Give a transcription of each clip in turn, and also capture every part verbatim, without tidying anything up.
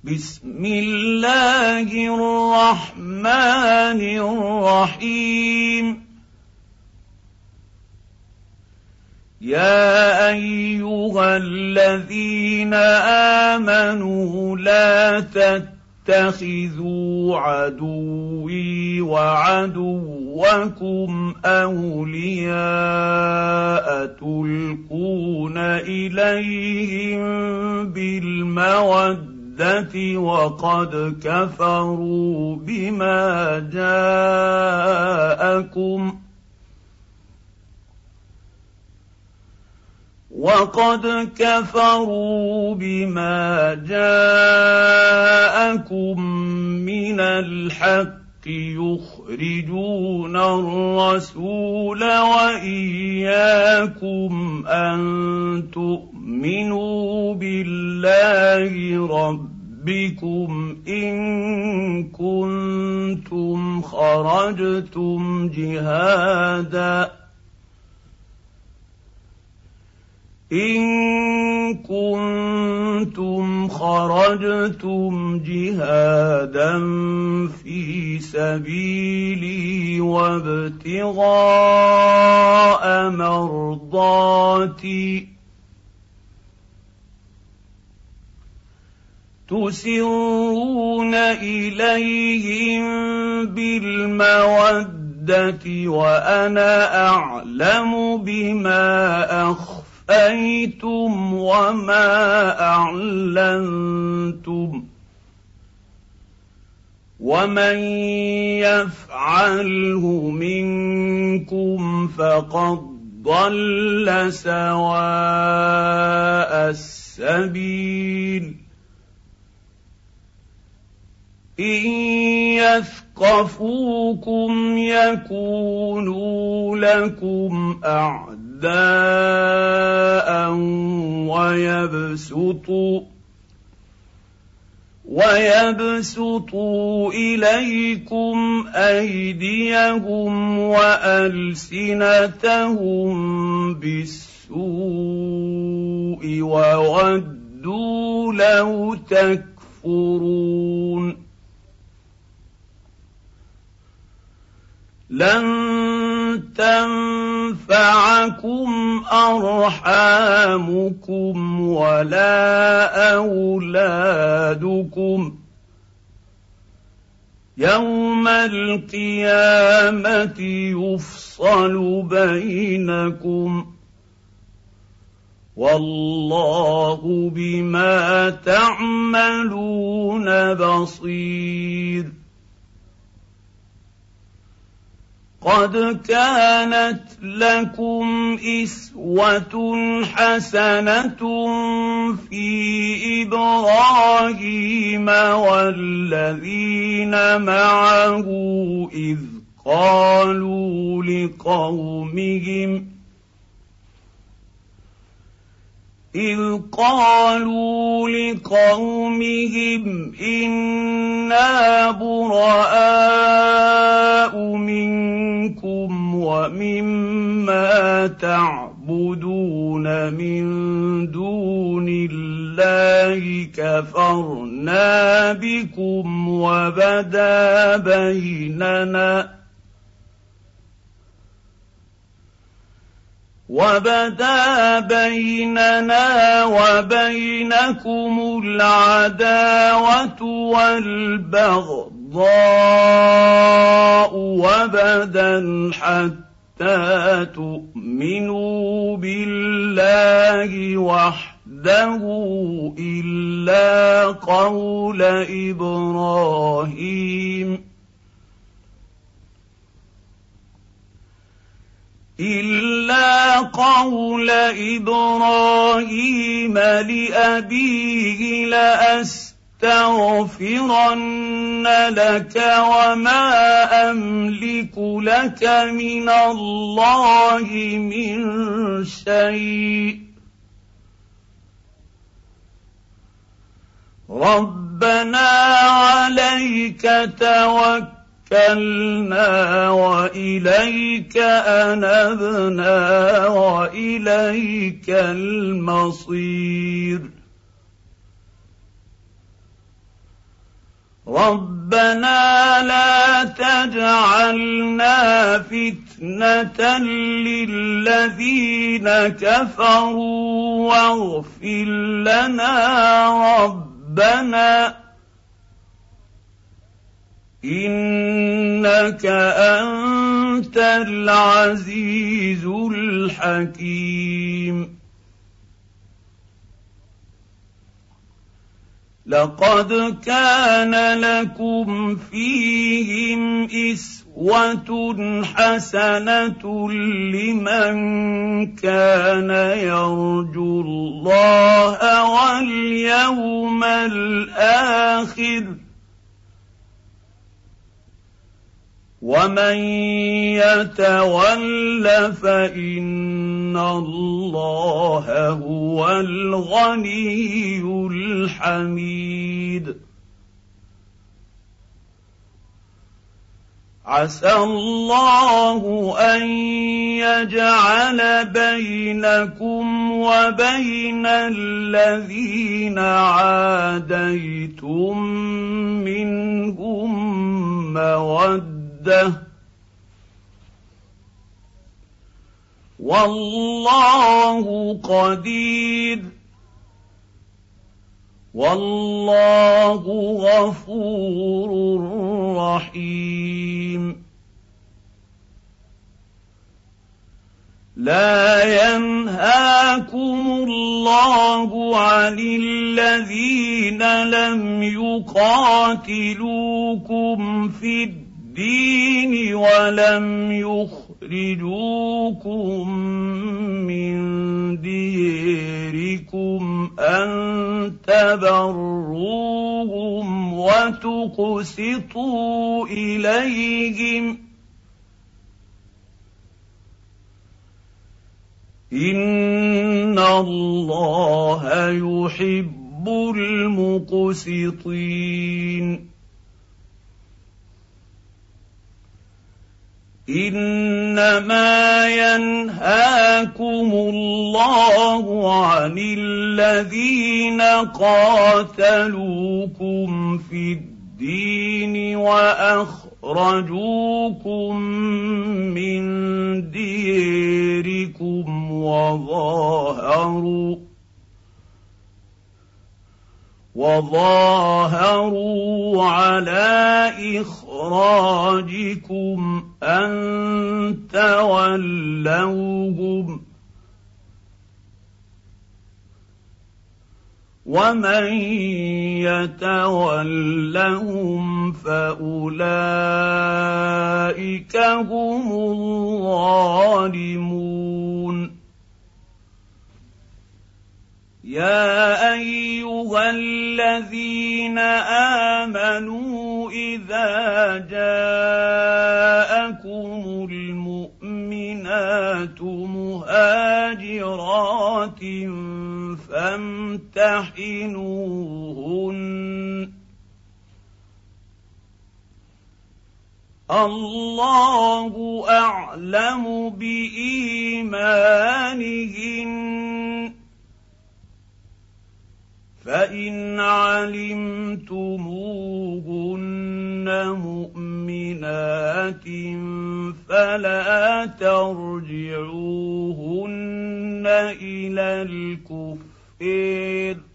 بسم الله الرحمن الرحيم يا أيها الذين آمنوا لا تتخذوا عدوي وعدوكم أولياء تلقون إليهم بالمودة وقد كفروا بما جاءكم وقد كفروا بما جاءكم من الحق يخرجون الرسول وإياكم أن تؤمنوا بالله ربكم إن كنتم خرجتم جهادا إن كنتم خرجتم جهادا في سبيلي وابتغاء مرضاتي تسرون إليهم بالمودة وأنا أعلم بما أخفى أَيْتُمْ وَمَا أَعْلَنتُمْ وَمَنْ يَفْعَلْهُ مِنكُمْ فَقَدْ ضَلَّ سَوَاءَ السَّبِيلِ إِنْ يَثْقَفُوكُمْ يَكُونُوا لَكُمْ أَعْدَاءً ويبسطوا ويبسطوا إليكم أيديهم وألسنتهم بالسوء وودوا لو تكفرون لن تنفعكم أرحامكم ولا أولادكم يوم القيامة يفصل بينكم والله بما تعملون بصير قد كانت لكم إسوة حسنة في إبراهيم والذين معه إذ قالوا لقومهم إذ قالوا لقومهم إنا براء منكم ومما تعبدون من دون الله كفرنا بكم وبدا بيننا وبدا بيننا وبينكم العداوة والبغضاء وبدا حتى تؤمنوا بالله وحده إلا قول إبراهيم إلا قول إبراهيم لأبيه لأستغفرن لك وما أملك لك من الله من شيء ربنا عليك توكلنا توكلنا وإليك أنبنا وإليك المصير ربنا لا تجعلنا فتنة للذين كفروا واغفر لنا ربنا إنك أنت العزيز الحكيم لقد كان لكم فيهم أسوة حسنة لمن كان يرجو الله واليوم الآخر ومن يتول فإن الله هو الغني الحميد عسى الله أن يجعل بينكم وبين الذين عاديتم منهم مودة والله قدير والله غفور رحيم لا ينهاكم الله عن الذين لم يقاتلوكم في الدين الدين ولم يخرجوكم من ديركم أن تبروهم وتقسطوا إليهم إن الله يحب المقسطين إنما ينهاكم الله عن الذين قاتلوكم في الدين وأخرجوكم من ديركم وظاهروا وظاهروا على إخراجكم أن تولوهم ومن يتولهم فأولئك هم الظالمون يا أيها الذين آمنوا إذا جاءكم المؤمنات مهاجرات فامتحنوهن الله أعلم بإيمانهن فإن علمتموهن مؤمنات فلا ترجعوهن إلى الكفار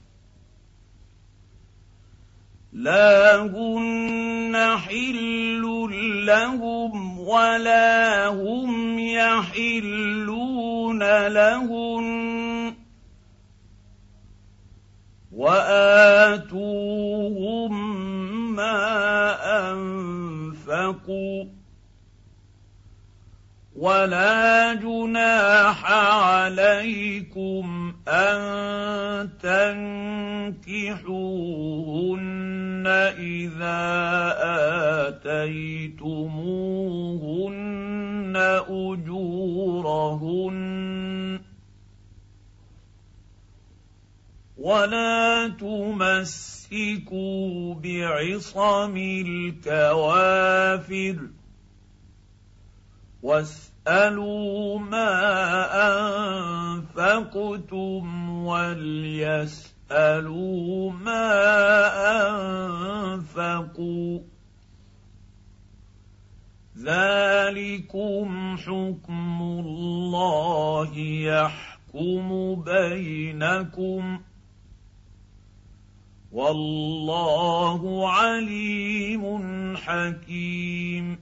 لا هن حل لهم ولا هم يحلون لهن وآتوهم ما أنفقوا ولا جناح عليكم أن تنكحوهن إذا آتيتموهن أجورهن ولا تمسكوا بعصم الكوافر واسألوا ما أنفقتم وليسألوا يسألوا ما أنفقوا ذلكم حكم الله يحكم بينكم والله عليم حكيم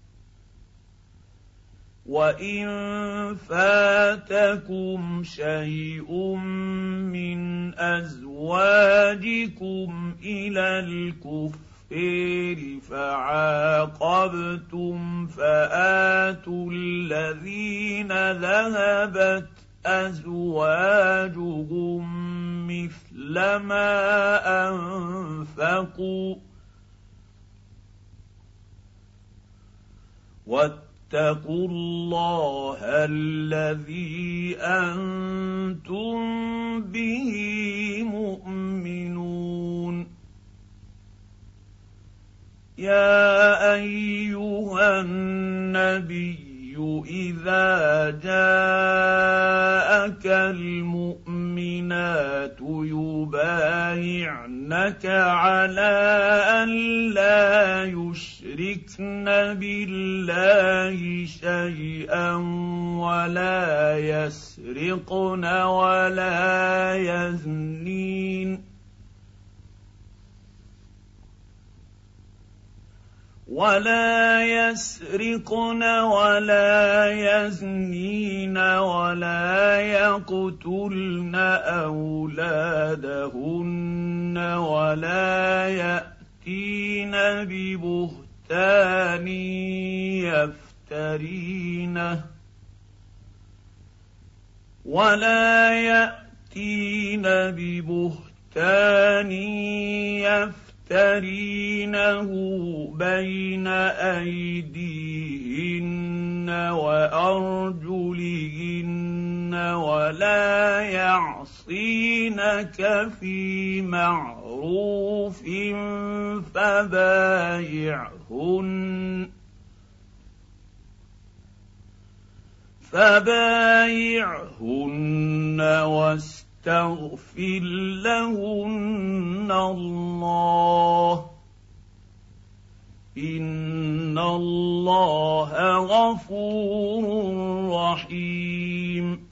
وإن فاتكم شيء من أزواجكم إلى الكفر فعاقبتم فآتوا الذين ذهبت أزواجهم مثل ما أنفقوا واتقوا الله الذي أنتم به مؤمنون يا أيها النبي إذا جاءك المؤمنات يبايعنك على أن لا يشركن بالله شيئا ولا يسرقن ولا يزنين ولا يسرقن ولا يزنين ولا يقتلن أولادهن ولا يأتين ببهتان يفترينه ولا يأتين ببهتان يفترينه ترينه بين أيديهن وأرجلهن ولا يعصينك في معروف فبايعهن فبايعهن واستغفر تغفر لهن الله إن الله غفور رحيم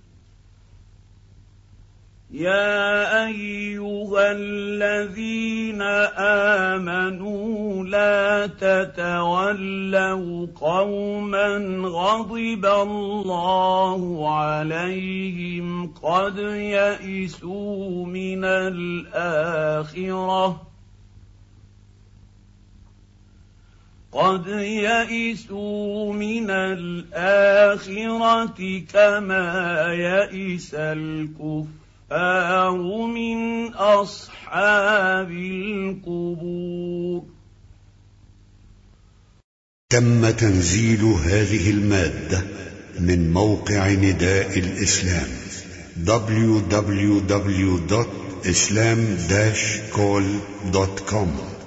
يا أيها الذين آمنوا لا تتولوا قوما غضب الله عليهم قد يئسوا من الآخرة قد يئسوا من الآخرة كما يئس الكفار من أصحاب القبور. تم تنزيل هذه المادة من موقع نداء الإسلام دبليو دبليو دبليو دوت إسلام داش كول دوت كوم.